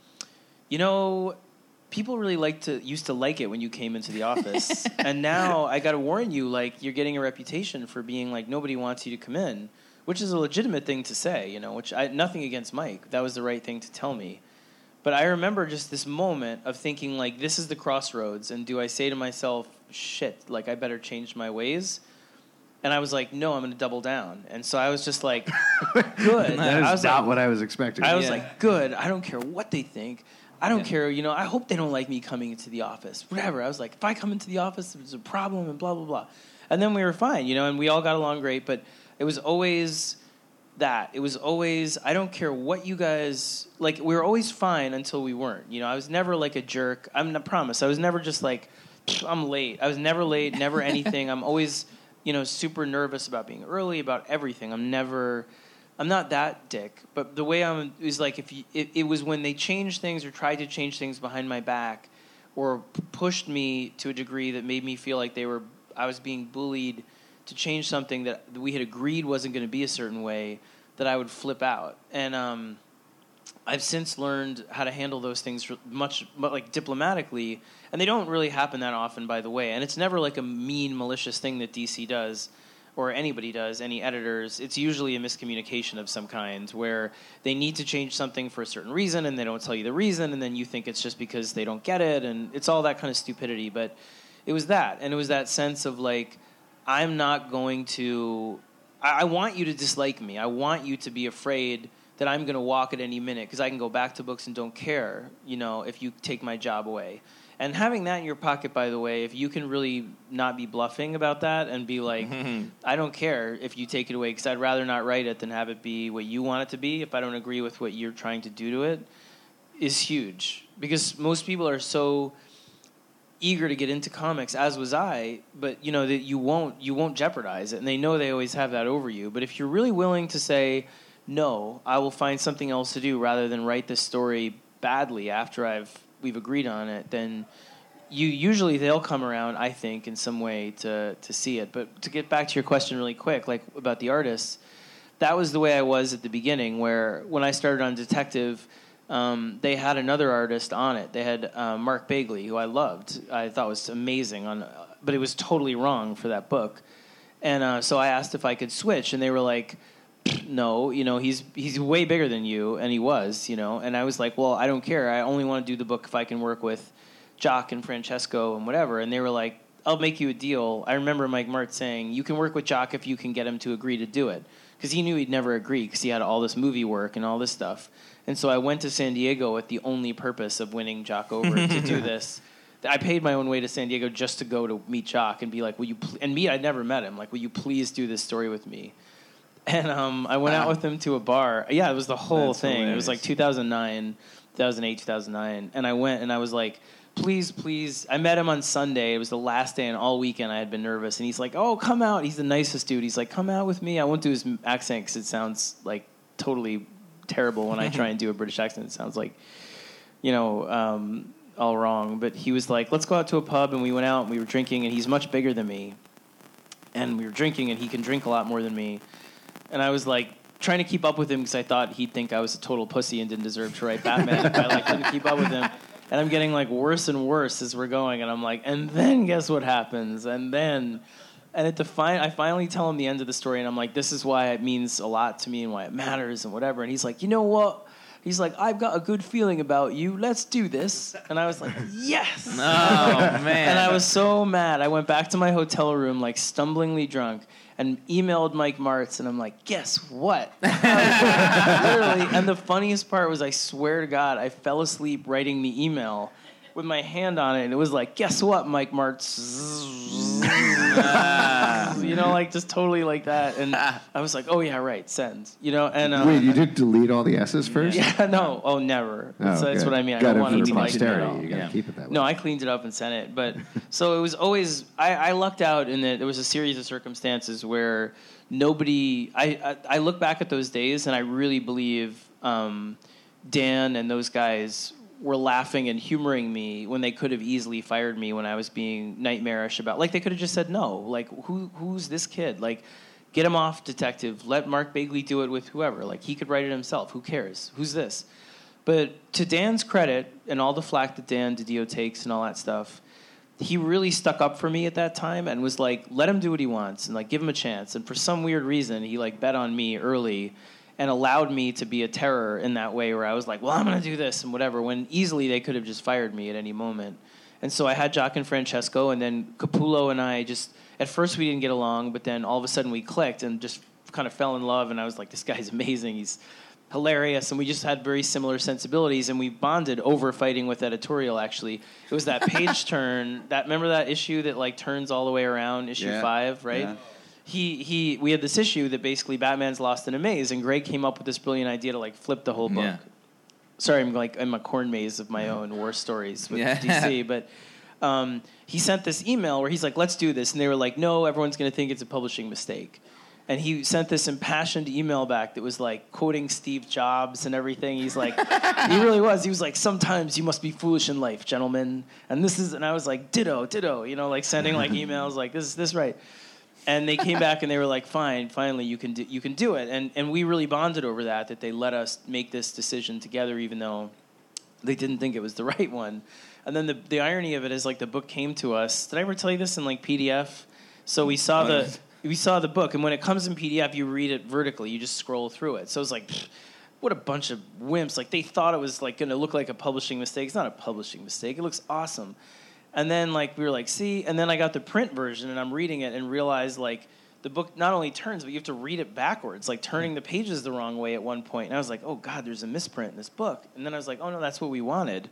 people really used to like it when you came into the office. And now I got to warn you, you're getting a reputation for being nobody wants you to come in, which is a legitimate thing to say, nothing against Mike. That was the right thing to tell me. But I remember just this moment of thinking this is the crossroads. And do I say to myself, shit, I better change my ways? And I was like, no, I'm going to double down. And so I was just like, good.
That is not what I was expecting.
I was like, good. I don't care what they think. I don't care, I hope they don't like me coming into the office. Whatever. I was like, if I come into the office, there's a problem and blah, blah, blah. And then we were fine, and we all got along great. But it was always that. It was always, I don't care what you guys, we were always fine until we weren't. I was never a jerk. I promise. I was never just I'm late. I was never late, never anything. I'm always, super nervous about being early, about everything. I'm not that dick, but the way is it was when they changed things or tried to change things behind my back, or pushed me to a degree that made me feel like I was being bullied to change something that we had agreed wasn't going to be a certain way, that I would flip out. And I've since learned how to handle those things much diplomatically, and they don't really happen that often, by the way. And it's never a mean, malicious thing that DC does, or anybody does, any editors. It's usually a miscommunication of some kind where they need to change something for a certain reason and they don't tell you the reason, and then you think it's just because they don't get it, and it's all that kind of stupidity. But it was that, and it was that sense of I'm not going to... I want you to dislike me. I want you to be afraid that I'm going to walk at any minute because I can go back to books and don't care, if you take my job away. And having that in your pocket, by the way, if you can really not be bluffing about that and be I don't care if you take it away because I'd rather not write it than have it be what you want it to be if I don't agree with what you're trying to do to it, is huge. Because most people are so eager to get into comics, as was I, but that you won't jeopardize it. And they know they always have that over you. But if you're really willing to say, no, I will find something else to do rather than write this story badly after we've agreed on it, then they'll come around, I think, in some way to see it. But to get back to your question really quick, about the artists, that was the way I was at the beginning, where when I started on Detective, they had another artist on it. They had Mark Bagley, who I loved. I thought was amazing, but it was totally wrong for that book. And so I asked if I could switch, and they were like, no, he's way bigger than you, and he was, and I was like, well, I don't care. I only want to do the book if I can work with Jock and Francesco and whatever. And they were like, I'll make you a deal. I remember Mike Martz saying, you can work with Jock if you can get him to agree to do it. because he knew he'd never agree because he had all this movie work and all this stuff. And so I went to San Diego with the only purpose of winning Jock over to do this. I paid my own way to San Diego just to go to meet Jock and be like, will you, and me, I'd never met him. Like, will you please do this story with me? And I went out with him to a bar. Yeah, it was the whole thing. Hilarious. It was like 2008, 2009. And I went and I was like, please. I met him on Sunday. It was the last day, and all weekend I had been nervous. And he's like, oh, come out. He's the nicest dude. He's like, come out with me. I won't do his accent because it sounds like totally terrible when I try and do a British accent. It sounds like, all wrong. But he was like, let's go out to a pub. And we went out and we were drinking, and he's much bigger than me. And we were drinking, and he can drink a lot more than me. And I was like trying to keep up with him because I thought he'd think I was a total pussy and didn't deserve to write Batman if I couldn't keep up with him. And I'm getting like worse and worse as we're going. And I'm like, and then guess what happens? And I finally tell him the end of the story, and I'm like, this is why it means a lot to me and why it matters and whatever. And he's like, you know what? He's like, I've got a good feeling about you. Let's do this. And I was like, yes.
Oh, man.
And I was so mad. I went back to my hotel room, like stumblingly drunk, and emailed Mike Martz. And I'm like, guess what? Literally. And the funniest part was, I swear to God, I fell asleep writing the email with my hand on it. And it was like, guess what, Mike Martz? Like just totally like that. And I was like, oh yeah, right, send. And
wait, you did delete all the S's first?
Yeah, no, never.
Oh,
That's what I mean. I
got
don't want
it
it
for
to
posterity. You got to keep it that way.
No, I cleaned it up and sent it. But so it was always I lucked out in that there was a series of circumstances where nobody. I look back at those days and I really believe Dan and those guys were laughing and humoring me when they could have easily fired me when I was being nightmarish about, like, they could have just said no. Like, who's this kid? Like, get him off, detective. Let Mark Bagley do it with whoever. Like, he could write it himself. Who cares? Who's this? But to Dan's credit, and all the flack that Dan DiDio takes and all that stuff, he really stuck up for me at that time and was like, let him do what he wants and, like, give him a chance. And for some weird reason, he, like, bet on me early and allowed me to be a terror in that way where I was like, well, I'm going to do this and whatever, when easily they could have just fired me at any moment. And so I had Jock and Francesco, and then Capullo and I just, at first we didn't get along, but then all of a sudden we clicked and just kind of fell in love, and I was like, this guy's amazing, he's hilarious, and we just had very similar sensibilities, and we bonded over fighting with editorial, actually. It was that page turn, remember that issue that, like, turns all the way around, issue 5, right?
Yeah.
We had this issue that basically Batman's lost in a maze, and Greg came up with this brilliant idea to, like, flip the whole book. Yeah. Sorry, I'm like in a corn maze of my own war stories with DC, but he sent this email where he's like, let's do this, and they were like, no, everyone's going to think it's a publishing mistake. And he sent this impassioned email back that was like quoting Steve Jobs and everything. He's like, he really was. He was like, sometimes you must be foolish in life, gentlemen. And I was like, ditto, like sending like emails like this right. And they came back and they were like, fine, finally you can do it. And we really bonded over that they let us make this decision together, even though they didn't think it was the right one. And then the irony of it is, like, the book came to us. Did I ever tell you this in, like, PDF? So we saw the book, and when it comes in PDF, you read it vertically. You just scroll through it. So it's like, what a bunch of wimps. Like, they thought it was, like, going to look like a publishing mistake. It's not a publishing mistake. It looks awesome. And then, like, we were like, see? And then I got the print version, and I'm reading it and realized, like, the book not only turns, but you have to read it backwards, like turning the pages the wrong way at one point. And I was like, oh, God, there's a misprint in this book. And then I was like, oh, no, that's what we wanted.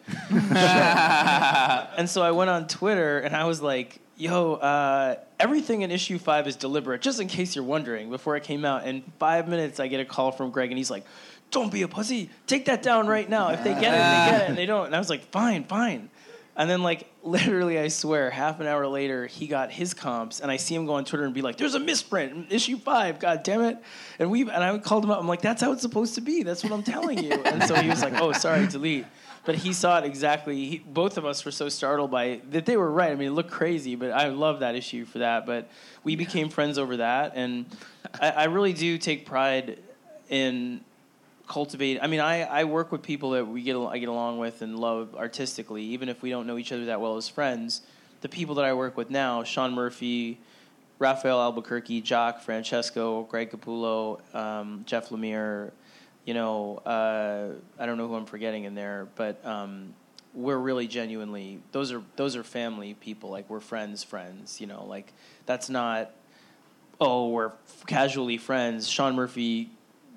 And so I went on Twitter, and I was like, yo, everything in issue 5 is deliberate, just in case you're wondering, before it came out. In 5 minutes, I get a call from Greg, and he's like, don't be a pussy. Take that down right now. If they get it, they get it. And they don't. And I was like, fine. And then, like, literally, I swear, half an hour later, he got his comps, and I see him go on Twitter and be like, there's a misprint in issue 5, God damn it. And I called him up. I'm like, that's how it's supposed to be. That's what I'm telling you. And so he was like, oh, sorry, delete. But he saw it exactly. Both of us were so startled by it that they were right. I mean, it looked crazy, but I love that issue for that. But we became friends over that, and I really do take pride in cultivate. I mean, I work with people that I get along with and love artistically, even if we don't know each other that well as friends. The people that I work with now, Sean Murphy, Raphael Albuquerque, Jock, Francesco, Greg Capullo, Jeff Lemire, I don't know who I'm forgetting in there, but we're really genuinely, those are family people. Like, we're friends, like, that's not we're casually friends. Sean Murphy,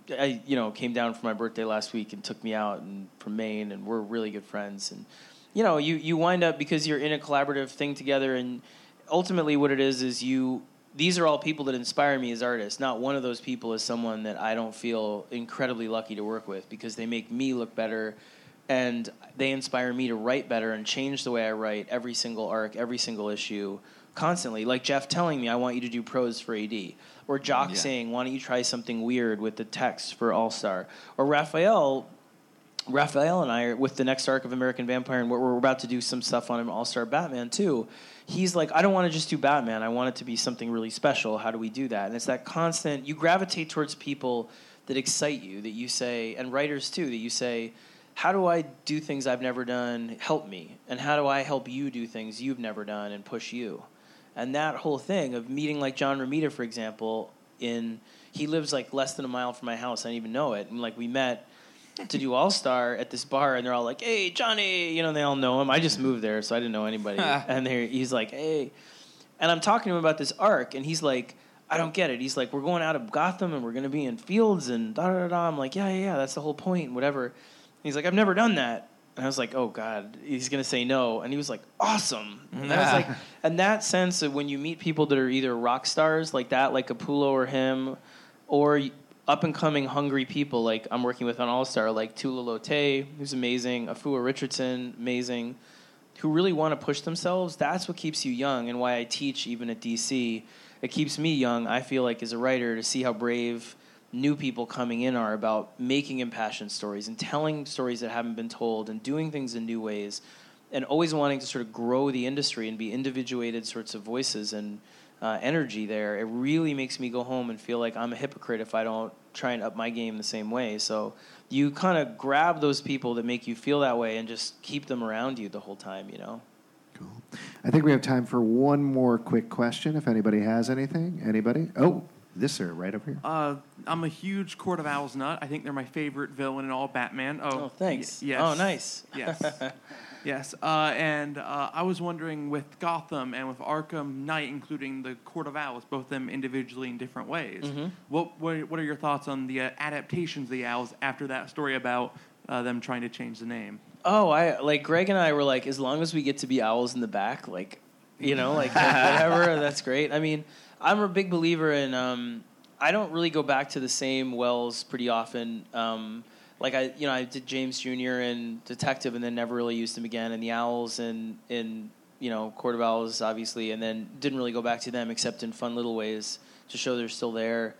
came down for my birthday last week and took me out from Maine, and we're really good friends. And you wind up, because you're in a collaborative thing together, and ultimately what it is these are all people that inspire me as artists. Not one of those people is someone that I don't feel incredibly lucky to work with, because they make me look better, and they inspire me to write better and change the way I write every single arc, every single issue, constantly. Like Jeff telling me, I want you to do prose for AD. Or Jock saying, why don't you try something weird with the text for All-Star? Or Raphael and I are with the next arc of American Vampire, and we're about to do some stuff on All-Star Batman too. He's like, I don't want to just do Batman. I want it to be something really special. How do we do that? And it's that constant, you gravitate towards people that excite you, that you say, and writers too, that you say, how do I do things I've never done? Help me. And how do I help you do things you've never done and push you? And that whole thing of meeting like John Romita, for example, he lives like less than a mile from my house. I didn't even know it. And like we met to do All-Star at this bar, and they're all like, hey, Johnny, they all know him. I just moved there, so I didn't know anybody. And he's like, hey. And I'm talking to him about this arc, and he's like, I don't get it. He's like, we're going out of Gotham, and we're going to be in Fields, and da-da-da-da. I'm like, yeah, that's the whole point, and whatever. And he's like, I've never done that. And I was like, oh, God, he's going to say no. And he was like, awesome. And I was like, and that sense of when you meet people that are either rock stars like that, like Capullo or him, or up-and-coming hungry people like I'm working with on All-Star, like Tula Lotay, who's amazing, Afua Richardson, amazing, who really want to push themselves, that's what keeps you young, and why I teach even at DC. It keeps me young, I feel like, as a writer, to see how brave new people coming in are about making impassioned stories and telling stories that haven't been told and doing things in new ways, and always wanting to sort of grow the industry and be individuated sorts of voices and energy there. It really makes me go home and feel like I'm a hypocrite if I don't try and up my game the same way. So you kind of grab those people that make you feel that way and just keep them around you the whole time,
Cool. I think we have time for one more quick question, if anybody has anything. Anybody? Oh, this sir, right over here.
I'm a huge Court of Owls nut. I think they're my favorite villain in all Batman.
Oh, thanks.
Yes.
Oh, nice.
Yes. Yes. And I was wondering, with Gotham and with Arkham Knight, including the Court of Owls, both of them individually in different ways, what are your thoughts on the adaptations of the Owls after that story about them trying to change the name?
Oh, Greg and I were like, as long as we get to be owls in the back, whatever, that's great. I mean, I'm a big believer in, I don't really go back to the same wells pretty often. I did James Jr. and Detective, and then never really used him again, and the Owls in Court of Owls, obviously, and then didn't really go back to them except in fun little ways to show they're still there.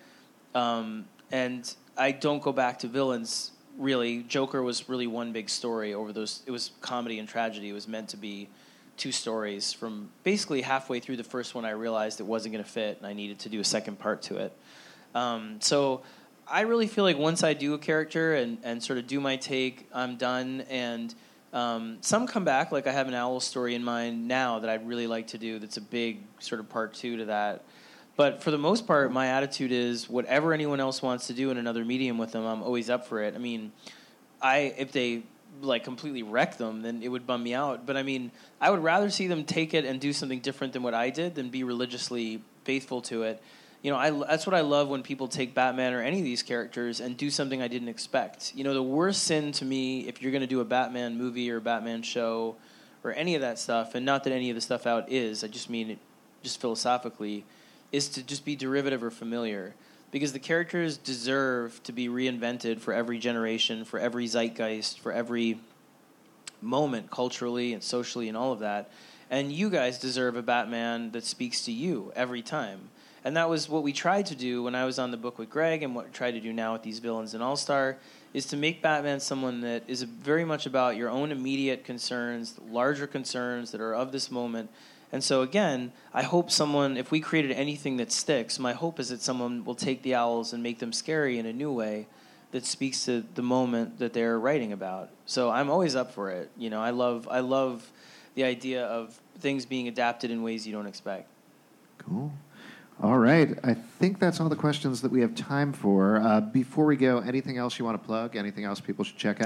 And I don't go back to villains, really. Joker was really one big story over those. It was comedy and tragedy. It was meant to be two stories. From basically halfway through the first one, I realized it wasn't going to fit, and I needed to do a second part to it. So I really feel like once I do a character and sort of do my take, I'm done. And some come back, like I have an owl story in mind now that I'd really like to do that's a big sort of part two to that. But for the most part, my attitude is whatever anyone else wants to do in another medium with them, I'm always up for it. I mean, if they completely wreck them, then it would bum me out. But I mean, I would rather see them take it and do something different than what I did than be religiously faithful to it. That's what I love when people take Batman or any of these characters and do something I didn't expect. The worst sin to me, if you're going to do a Batman movie or a Batman show or any of that stuff, and not that any of the stuff out is, I just mean it just philosophically, is to just be derivative or familiar. Because the characters deserve to be reinvented for every generation, for every zeitgeist, for every moment culturally and socially and all of that. And you guys deserve a Batman that speaks to you every time. And that was what we tried to do when I was on the book with Greg, and what we try to do now with these villains in All-Star, is to make Batman someone that is very much about your own immediate concerns, larger concerns that are of this moment. And so, again, I hope if we created anything that sticks, my hope is that someone will take the owls and make them scary in a new way that speaks to the moment that they're writing about. So I'm always up for it. I love the idea of things being adapted in ways you don't expect.
Cool. All right. I think that's all the questions that we have time for. Before we go, anything else you want to plug? Anything else people should check out?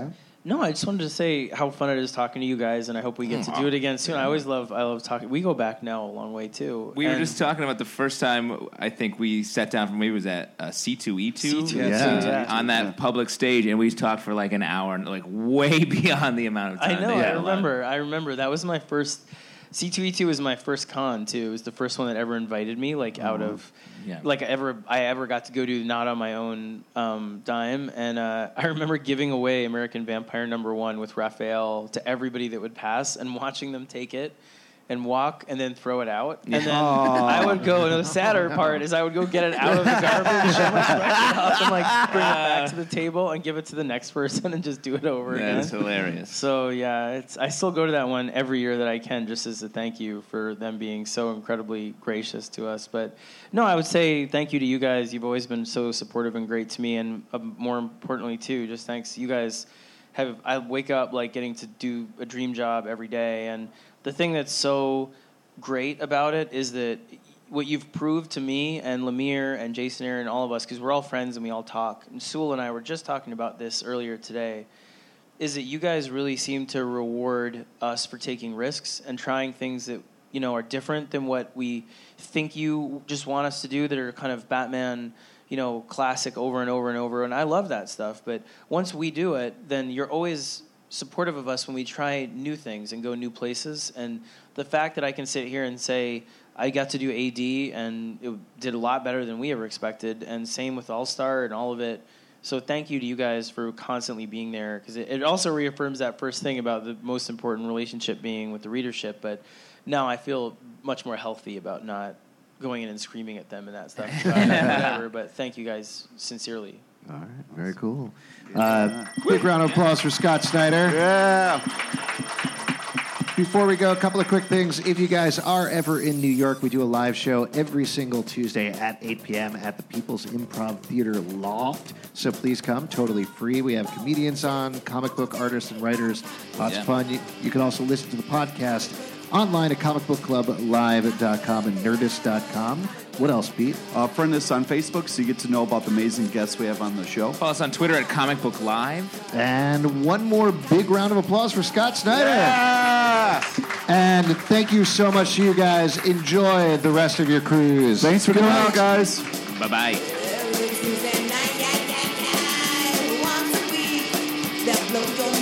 No, I just wanted to say how fun it is talking to you guys, and I hope we get to do it again soon. I love talking. We go back now a long way too.
We were just talking about the first time I think we sat down for maybe it was at C2E2
C2,
on that public stage, and we talked for like an hour, and like way beyond the amount of time.
I know. I remember. That was my first. C2E2 was my first con too. It was the first one that ever invited me, like out of, like I ever got to go to, not on my own dime. And I remember giving away American Vampire #1 with Raphael to everybody that would pass, and watching them take it and walk and then throw it out. And then I would go, and the sadder part is I would go get it out of the garbage and like bring it back to the table and give it to the next person and just do it over again.
That's hilarious.
So yeah, I still go to that one every year that I can, just as a thank you for them being so incredibly gracious to us. But no, I would say thank you to you guys. You've always been so supportive and great to me, and more importantly too, just thanks. You guys I wake up like getting to do a dream job every day, and the thing that's so great about it is that what you've proved to me and Lemire and Jason Aaron and all of us, because we're all friends and we all talk, and Sewell and I were just talking about this earlier today, is that you guys really seem to reward us for taking risks and trying things that, you know, are different than what we think you just want us to do, that are kind of Batman, you know, classic over and over and over. And I love that stuff. But once we do it, then you're always supportive of us when we try new things and go new places. And the fact that I can sit here and say I got to do AD and it did a lot better than we ever expected, and same with All-Star and all of it. So thank you to you guys for constantly being there, because it also reaffirms that first thing about the most important relationship being with the readership. But now I feel much more healthy about not going in and screaming at them and that stuff. Whatever, but thank you guys sincerely.
All right, very cool. Big round of applause for Scott Snyder.
Yeah.
Before we go, a couple of quick things. If you guys are ever in New York, we do a live show every single Tuesday at 8 p.m. at the People's Improv Theater Loft. So please come, totally free. We have comedians on, comic book artists and writers. Lots of fun. You can also listen to the podcast online at comicbookclublive.com and nerdist.com. What else, Pete?
Friend us on Facebook so you get to know about the amazing guests we have on the show.
Follow us on Twitter at Comic Book Live.
And one more big round of applause for Scott Snyder.
Yeah!
And thank you so much to you guys. Enjoy the rest of your cruise.
Thanks for coming out, guys.
Bye-bye.
That blow your